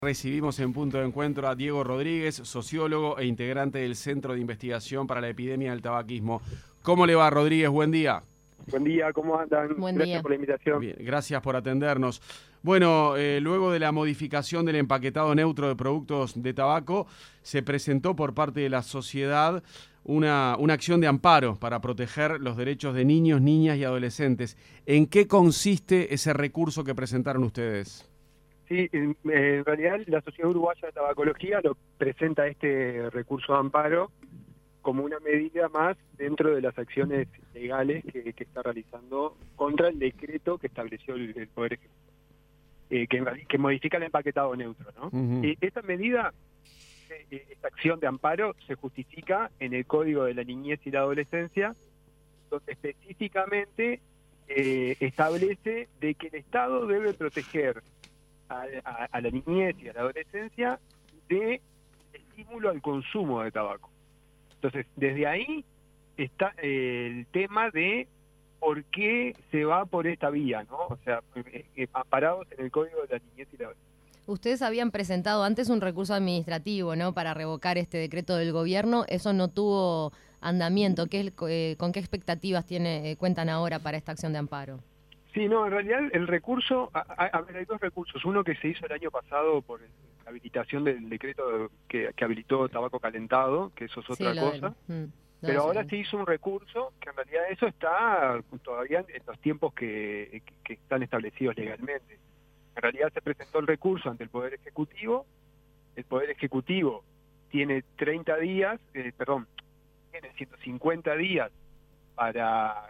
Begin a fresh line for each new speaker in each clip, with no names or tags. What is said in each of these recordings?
Recibimos en Punto de Encuentro a Diego Rodríguez, sociólogo e integrante del Centro de Investigación para la Epidemia del Tabaquismo. ¿Cómo le va, Rodríguez? Buen día.
Buen día, ¿cómo andan?
Buen
Gracias
día.
por la invitación.
Bien, gracias por atendernos. Bueno, luego de la modificación del empaquetado neutro de productos de tabaco, se presentó por parte de la sociedad una acción de amparo para proteger los derechos de niños, niñas y adolescentes. ¿En qué consiste ese recurso que presentaron ustedes?
Sí, en realidad la Sociedad Uruguaya de Tabacología lo presenta este recurso de amparo como una medida más dentro de las acciones legales que está realizando contra el decreto que estableció el Poder Ejecutivo, que modifica el empaquetado neutro, ¿no? Esta medida, esta acción de amparo, se justifica en el Código de la Niñez y la Adolescencia, donde específicamente establece de que el Estado debe proteger a la niñez y a la adolescencia de estímulo al consumo de tabaco. Entonces, desde ahí está el tema de por qué se va por esta vía, ¿no? O sea, amparados en el Código de la Niñez y la Adolescencia.
Ustedes habían presentado antes un recurso administrativo, ¿no?, para revocar este decreto del gobierno. Eso no tuvo andamiento. ¿Con qué expectativas cuentan ahora para esta acción de amparo?
Sí, no, en realidad el recurso, a ver, hay dos recursos. Uno que se hizo el año pasado por la habilitación del decreto que habilitó tabaco calentado, que eso es otra cosa. Pero ahora se hizo un recurso que en realidad eso está todavía en los tiempos que están establecidos legalmente. En realidad se presentó el recurso ante el Poder Ejecutivo. El Poder Ejecutivo tiene 30 días, tiene 150 días para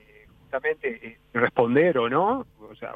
responder o no, o sea,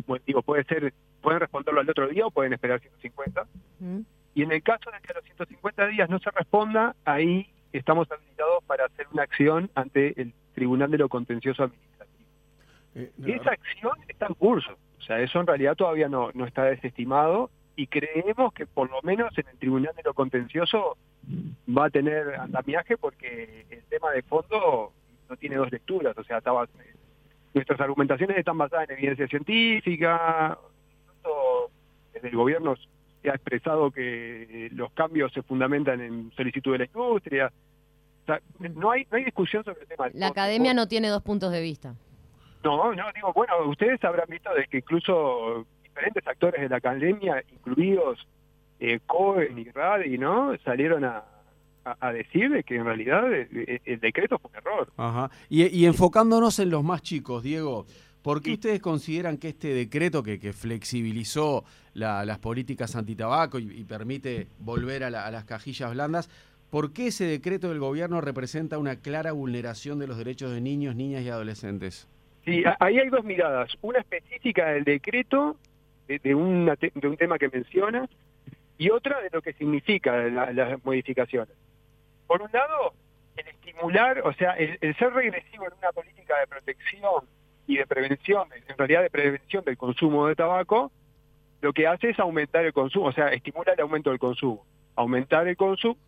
pueden responderlo al otro día o pueden esperar 150. Y en el caso de que a los 150 días no se responda, ahí estamos habilitados para hacer una acción ante el Tribunal de lo Contencioso Administrativo. Esa acción está en curso, o sea, eso en realidad todavía no está desestimado, y creemos que por lo menos en el Tribunal de lo Contencioso va a tener andamiaje, porque el tema de fondo no tiene dos lecturas, o sea, nuestras argumentaciones están basadas en evidencia científica. Incluso desde el gobierno se ha expresado que los cambios se fundamentan en solicitud de la industria. O sea, no hay discusión sobre el tema.
La academia no tiene dos puntos de vista.
No, digo, bueno, ustedes habrán visto de que incluso diferentes actores de la academia, incluidos Cohen y Radi, ¿no?, salieron a decir de que en realidad el decreto fue un error.
Ajá. Y enfocándonos en los más chicos, Diego, ¿por qué ustedes consideran que este decreto que flexibilizó las políticas antitabaco y permite volver a las cajillas blandas, por qué ese decreto del gobierno representa una clara vulneración de los derechos de niños, niñas y adolescentes?
Sí, ahí hay dos miradas. Una específica del decreto, de un tema que menciona, y otra de lo que significa las modificaciones. Por un lado, el estimular, o sea, el ser regresivo en una política de protección y de prevención, en realidad de prevención del consumo de tabaco, lo que hace es aumentar el consumo, o sea, estimula el aumento del consumo. Aumentar el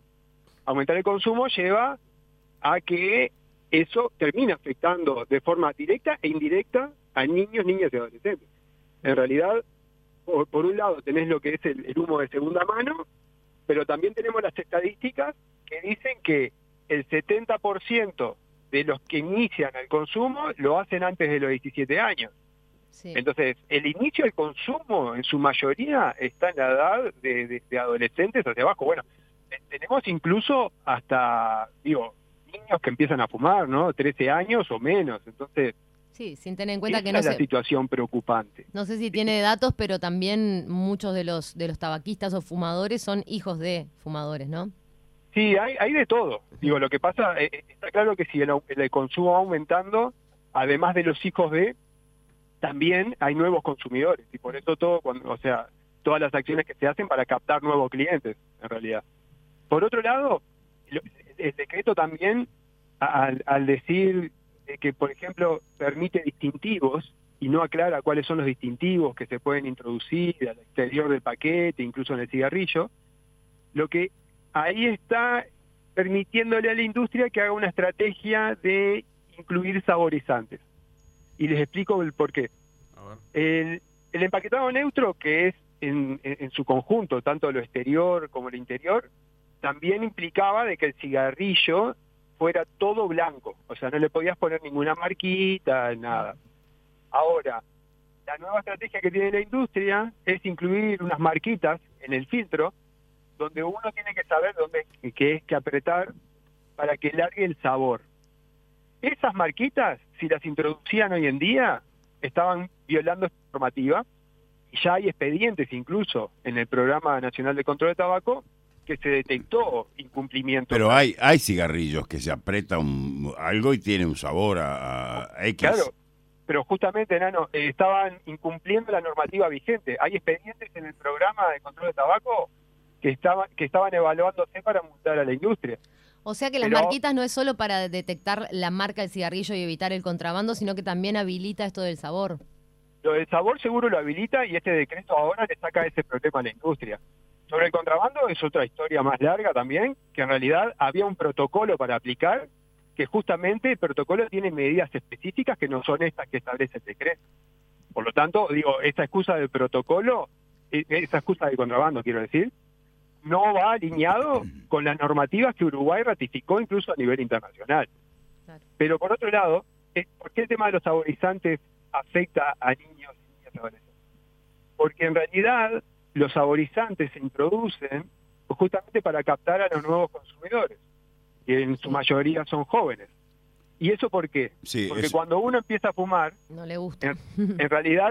consumo lleva a que eso termine afectando de forma directa e indirecta a niños, niñas y adolescentes. En realidad, por un lado tenés lo que es el humo de segunda mano, pero también tenemos las estadísticas que dicen que el 70% de los que inician el consumo lo hacen antes de los 17 años. Sí. Entonces, el inicio del consumo en su mayoría está en la edad de adolescentes hacia abajo. Bueno, tenemos incluso hasta, niños que empiezan a fumar, ¿no? 13 años o menos. Entonces,
sí, sin tener en cuenta que
no es la situación preocupante.
No sé si tiene datos, pero también muchos de los tabaquistas o fumadores son hijos de fumadores, ¿no?
Sí, hay de todo. Digo, lo que pasa, está claro que si el consumo va aumentando, además de los hijos de, también hay nuevos consumidores. Y por eso todas las acciones que se hacen para captar nuevos clientes, en realidad. Por otro lado, el decreto también, al decir que, por ejemplo, permite distintivos y no aclara cuáles son los distintivos que se pueden introducir al exterior del paquete, incluso en el cigarrillo, lo que ahí está permitiéndole a la industria que haga una estrategia de incluir saborizantes. Y les explico el porqué. El empaquetado neutro, que es en su conjunto, tanto lo exterior como lo interior, también implicaba de que el cigarrillo fuera todo blanco, o sea, no le podías poner ninguna marquita, nada. Ahora, la nueva estrategia que tiene la industria es incluir unas marquitas en el filtro, donde uno tiene que saber qué es que apretar para que largue el sabor. Esas marquitas, si las introducían hoy en día, estaban violando esta normativa, y ya hay expedientes incluso en el Programa Nacional de Control de Tabaco que se detectó incumplimiento.
Pero hay cigarrillos que se aprieta algo y tiene un sabor a X.
Claro, pero justamente, Nano, estaban incumpliendo la normativa vigente. Hay expedientes en el Programa de Control de Tabaco que estaban evaluándose para multar a la industria.
O sea que las marquitas no es solo para detectar la marca del cigarrillo y evitar el contrabando, sino que también habilita esto del sabor.
Lo del sabor seguro lo habilita y este decreto ahora le saca ese problema a la industria. Sobre el contrabando es otra historia más larga también, que en realidad había un protocolo para aplicar, que justamente el protocolo tiene medidas específicas que no son estas que establece el decreto. Por lo tanto, digo, esta excusa del protocolo, esa excusa del contrabando, quiero decir, no va alineado con las normativas que Uruguay ratificó incluso a nivel internacional. Claro. Pero por otro lado, ¿por qué el tema de los saborizantes afecta a niños y niñas adolescentes? Porque en realidad los saborizantes se introducen justamente para captar a los nuevos consumidores, que en su mayoría son jóvenes. ¿Y eso por qué?
Sí,
porque cuando uno empieza a fumar,
no le gusta.
En realidad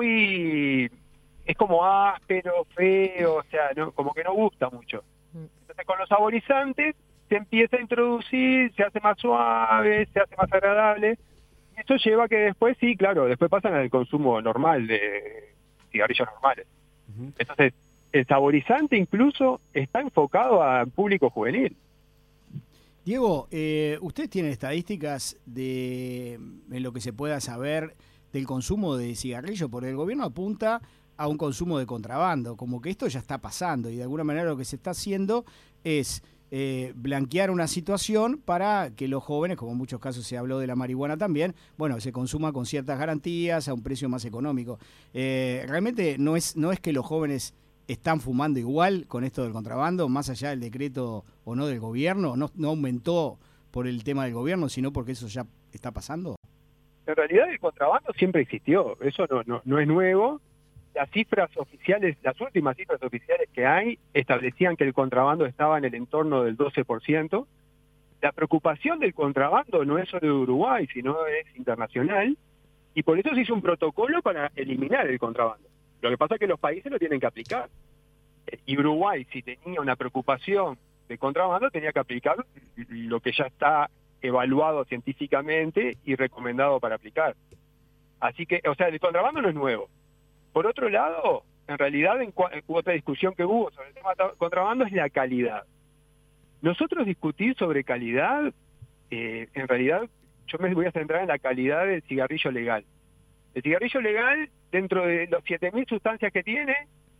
es como áspero, feo, o sea, como que no gusta mucho. Entonces con los saborizantes se empieza a introducir, se hace más suave, se hace más agradable, y eso lleva a que después, sí, claro, después pasan al consumo normal de cigarrillos normales. Entonces, el saborizante incluso está enfocado al público juvenil.
Diego, ¿ustedes tienen estadísticas en lo que se pueda saber del consumo de cigarrillo? Porque el gobierno apunta a un consumo de contrabando, como que esto ya está pasando y de alguna manera lo que se está haciendo es blanquear una situación para que los jóvenes, como en muchos casos se habló de la marihuana también, bueno, se consuma con ciertas garantías a un precio más económico. Realmente no es que los jóvenes están fumando igual con esto del contrabando, más allá del decreto o no del gobierno, no aumentó por el tema del gobierno, sino porque eso ya está pasando.
En realidad el contrabando siempre existió, eso no es nuevo. Las cifras oficiales, las últimas cifras oficiales que hay, establecían que el contrabando estaba en el entorno del 12%. La preocupación del contrabando no es solo de Uruguay, sino es internacional, y por eso se hizo un protocolo para eliminar el contrabando. Lo que pasa es que los países lo tienen que aplicar. Y Uruguay, si tenía una preocupación de contrabando, tenía que aplicar lo que ya está evaluado científicamente y recomendado para aplicar. Así que, o sea, el contrabando no es nuevo. Por otro lado, en realidad, otra discusión que hubo sobre el tema de contrabando es la calidad. Nosotros discutir sobre calidad, en realidad, yo me voy a centrar en la calidad del cigarrillo legal. El cigarrillo legal, dentro de los 7.000 sustancias que tiene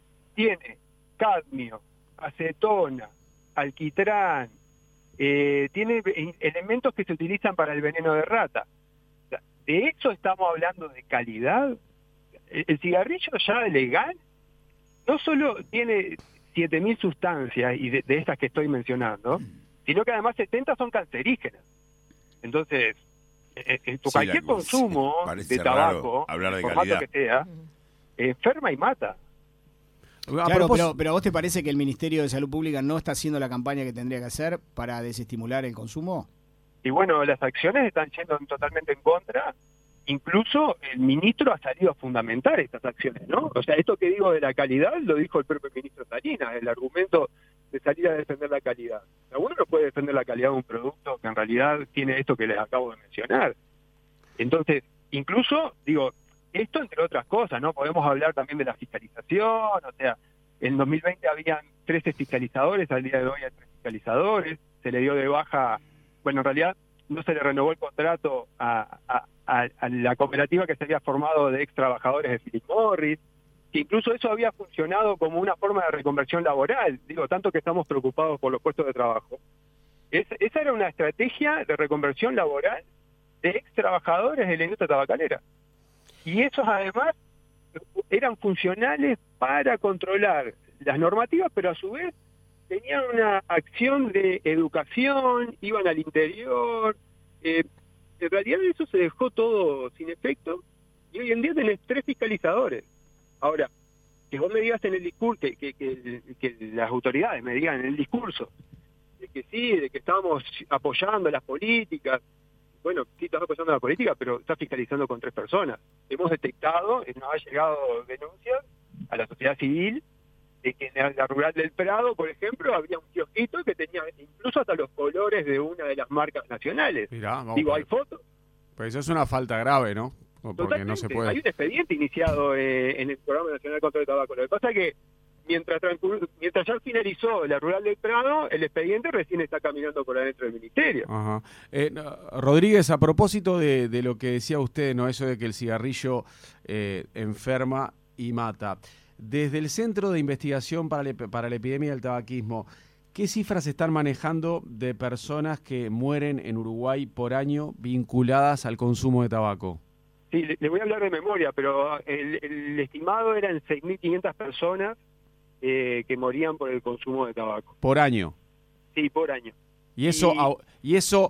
cadmio, acetona, alquitrán, tiene elementos que se utilizan para el veneno de rata. O sea, ¿de eso estamos hablando de calidad? El cigarrillo ya legal no solo tiene 7.000 sustancias y de estas que estoy mencionando, sino que además 70 son cancerígenas. Entonces, cualquier consumo de tabaco,
hablar de
formato
calidad,
que sea, enferma y mata.
Claro, pero ¿a vos te parece que el Ministerio de Salud Pública no está haciendo la campaña que tendría que hacer para desestimular el consumo?
Y bueno, las acciones están yendo totalmente en contra. Incluso el ministro ha salido a fundamentar estas acciones, ¿no? O sea, esto que digo de la calidad lo dijo el propio ministro Salinas, el argumento de salir a defender la calidad. Uno no puede defender la calidad de un producto que en realidad tiene esto que les acabo de mencionar. Entonces, incluso, digo, esto entre otras cosas, ¿no? Podemos hablar también de la fiscalización, o sea, en 2020 habían 13 fiscalizadores, al día de hoy hay 3 fiscalizadores, se le dio de baja, bueno, en realidad no se le renovó el contrato a la cooperativa que se había formado de ex trabajadores de Philip Morris, que incluso eso había funcionado como una forma de reconversión laboral, digo, tanto que estamos preocupados por los puestos de trabajo. Esa era una estrategia de reconversión laboral de ex trabajadores de la industria tabacalera. Y esos además eran funcionales para controlar las normativas, pero a su vez tenían una acción de educación, iban al interior. En realidad eso se dejó todo sin efecto y hoy en día tenés 3 fiscalizadores. Ahora, que vos me digas en el discurso, que las autoridades me digan en el discurso, de que sí, de que estamos apoyando las políticas. Bueno, sí estás apoyando la política, pero estás fiscalizando con 3 personas. Hemos detectado, nos ha llegado denuncias a la sociedad civil, de que en la rural del Prado, por ejemplo, había un kiosquito que tenía incluso hasta los colores de una de las marcas nacionales.
Mirá, no,
Digo, hay fotos.
Pues eso es una falta grave, ¿no? Porque
Totalmente.
no se puede.
Hay un expediente iniciado en el Programa Nacional contra el Tabaco. Lo que pasa es que mientras ya finalizó la rural del Prado, el expediente recién está caminando por adentro del ministerio.
Ajá. Rodríguez, a propósito de lo que decía usted, ¿no? Eso de que el cigarrillo enferma y mata. Desde el Centro de Investigación para la Epidemia del Tabaquismo, ¿qué cifras están manejando de personas que mueren en Uruguay por año vinculadas al consumo de tabaco?
Sí, le voy a hablar de memoria, pero el estimado eran 6.500 personas que morían por el consumo de tabaco.
¿Por año?
Sí, por año.
Y eso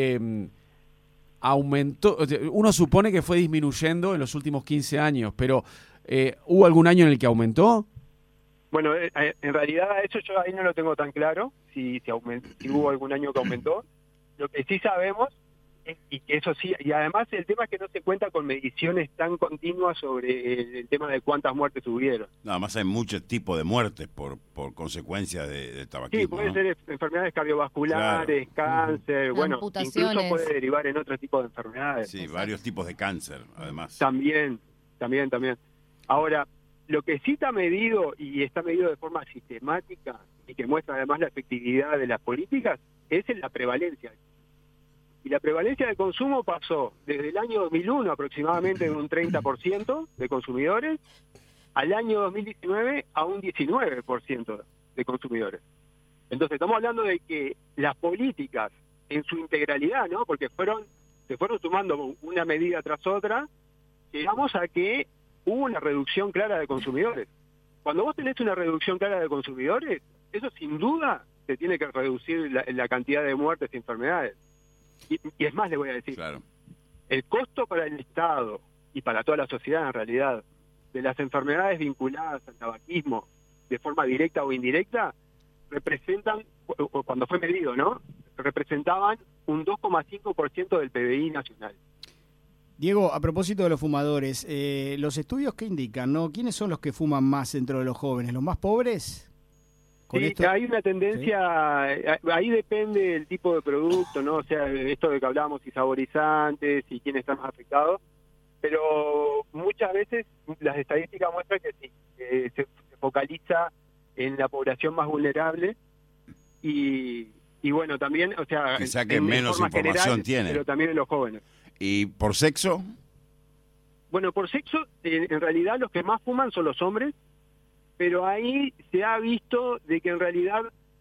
aumentó. Uno supone que fue disminuyendo en los últimos 15 años, pero ¿hubo algún año en el que aumentó?
Bueno, en realidad eso yo ahí no lo tengo tan claro, si hubo algún año que aumentó. Lo que sí sabemos y que eso sí, y además el tema es que no se cuenta con mediciones tan continuas sobre el tema de cuántas muertes hubieron.
Nada más hay muchos tipos de muertes por consecuencia de tabaquismo.
Sí, pueden ser enfermedades cardiovasculares, cáncer, bueno, incluso puede derivar en otro tipo de enfermedades.
Sí, varios tipos de cáncer, además.
También. Ahora, lo que sí está medido, y está medido de forma sistemática, y que muestra además la efectividad de las políticas, es en la prevalencia. Y la prevalencia del consumo pasó desde el año 2001 aproximadamente de un 30% de consumidores al año 2019 a un 19% de consumidores. Entonces estamos hablando de que las políticas en su integralidad, ¿no? Porque se fueron sumando una medida tras otra, llegamos a que hubo una reducción clara de consumidores. Cuando vos tenés una reducción clara de consumidores, eso sin duda te tiene que reducir la cantidad de muertes y enfermedades. Y es más, le voy a decir,
claro,
el costo para el Estado y para toda la sociedad en realidad de las enfermedades vinculadas al tabaquismo de forma directa o indirecta representan, cuando fue medido, ¿no? Representaban un 2,5% del PBI nacional.
Diego, a propósito de los fumadores, los estudios que indican, ¿no? ¿Quiénes son los que fuman más dentro de los jóvenes? ¿Los más pobres?
Sí, hay una tendencia, ¿sí? Ahí depende el tipo de producto, ¿no? O sea, esto de que hablábamos y saborizantes y quién está más afectado, pero muchas veces las estadísticas muestran que sí, se focaliza en la población más vulnerable y bueno, también, o sea,
quizá que menos información
general,
tiene,
pero también en los jóvenes.
¿Y por sexo?
Bueno, por sexo, en realidad los que más fuman son los hombres, pero ahí se ha visto de que en realidad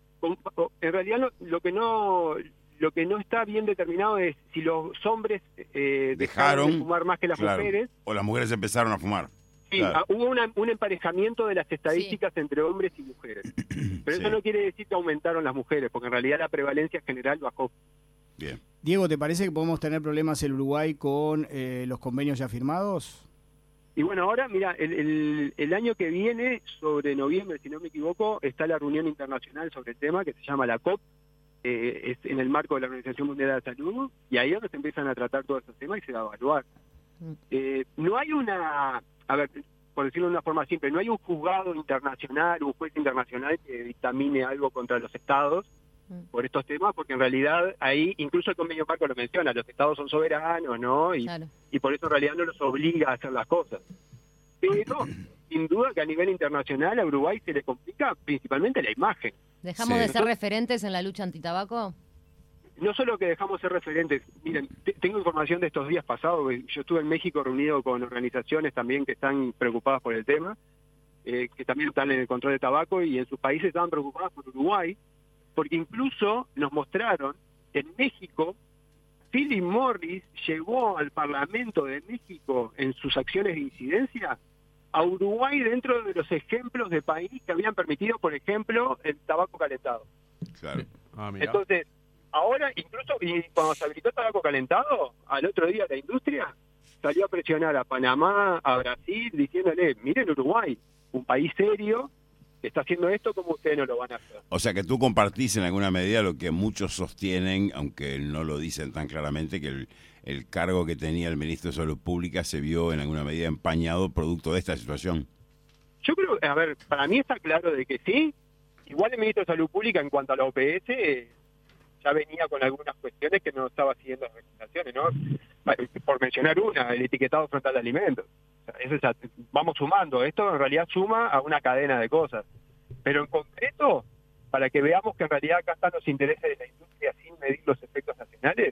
lo que no está bien determinado es si los hombres dejaron de fumar más que las mujeres,
o las mujeres empezaron a fumar.
Sí, claro. Hubo un emparejamiento de las estadísticas entre hombres y mujeres, pero eso no quiere decir que aumentaron las mujeres, porque en realidad la prevalencia general bajó.
Bien.
Diego, ¿te parece que podemos tener problemas en Uruguay con los convenios ya firmados?
Y bueno, ahora, mira, el año que viene, sobre noviembre, si no me equivoco, está la reunión internacional sobre el tema, que se llama la COP, es en el marco de la Organización Mundial de la Salud, y ahí es donde se empiezan a tratar todos esos temas y se va a evaluar. No hay a ver, por decirlo de una forma simple, no hay un juzgado internacional, un juez internacional que dictamine algo contra los estados por estos temas, porque en realidad ahí, incluso el convenio marco lo menciona, los estados son soberanos, ¿no? Y por eso en realidad no los obliga a hacer las cosas. Pero, sin duda que a nivel internacional a Uruguay se le complica principalmente la imagen.
¿Dejamos de ser referentes en la lucha antitabaco?
No solo que dejamos ser referentes, miren, tengo información de estos días pasados, yo estuve en México reunido con organizaciones también que están preocupadas por el tema, que también están en el control de tabaco y en sus países estaban preocupadas por Uruguay, porque incluso nos mostraron en México, Philip Morris llevó al Parlamento de México en sus acciones de incidencia a Uruguay dentro de los ejemplos de país que habían permitido, por ejemplo, el tabaco calentado.
Claro.
Mirá.
Entonces, ahora incluso, y cuando se habilitó el tabaco calentado, al otro día la industria salió a presionar a Panamá, a Brasil, diciéndole, miren Uruguay, un país serio, que está haciendo esto, como ustedes no lo van a hacer.
O sea que tú compartís en alguna medida lo que muchos sostienen, aunque no lo dicen tan claramente, que el cargo que tenía el ministro de Salud Pública se vio en alguna medida empañado producto de esta situación.
Yo creo, a ver, para mí está claro de que sí. Igual el ministro de Salud Pública en cuanto a la OPS ya venía con algunas cuestiones que no estaba siguiendo las recomendaciones, ¿no? Por mencionar una, el etiquetado frontal de alimentos. O sea, eso vamos sumando, esto en realidad suma a una cadena de cosas. Pero en concreto, para que veamos que en realidad acá están los intereses de la industria sin medir los efectos nacionales,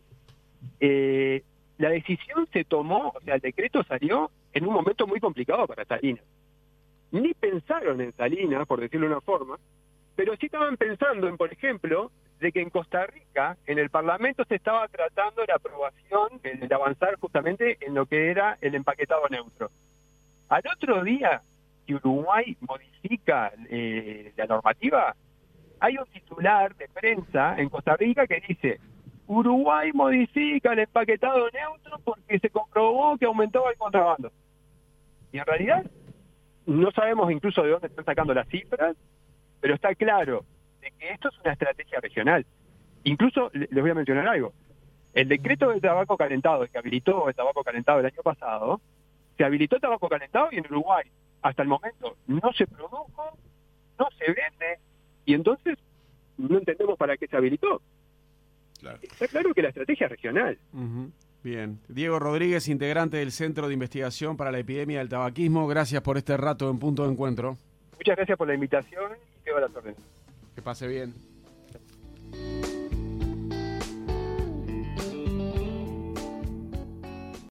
la decisión se tomó, o sea, el decreto salió en un momento muy complicado para Salinas. Ni pensaron en Salinas, por decirlo de una forma, pero sí estaban pensando en, por ejemplo, de que en Costa Rica, en el Parlamento se estaba tratando la aprobación, de avanzar justamente en lo que era el empaquetado neutro. Al otro día, que Uruguay modifica la normativa, hay un titular de prensa en Costa Rica que dice: Uruguay modifica el empaquetado neutro porque se comprobó que aumentaba el contrabando. Y en realidad no sabemos incluso de dónde están sacando las cifras, pero está claro de que esto es una estrategia regional. Incluso les voy a mencionar algo. El decreto del tabaco calentado, que habilitó el tabaco calentado el año pasado, se habilitó el tabaco calentado y en Uruguay hasta el momento no se produjo, no se vende, y entonces no entendemos para qué se habilitó.
Claro.
Está claro que la estrategia es regional.
Bien. Diego Rodríguez, integrante del Centro de Investigación para la Epidemia del Tabaquismo, gracias por este rato en Punto de Encuentro.
Muchas gracias por la invitación y quedo a las órdenes.
Que pase bien.